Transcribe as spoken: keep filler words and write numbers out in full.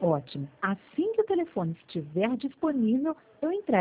Ótimo. Assim que o telefone estiver disponível, eu entrego.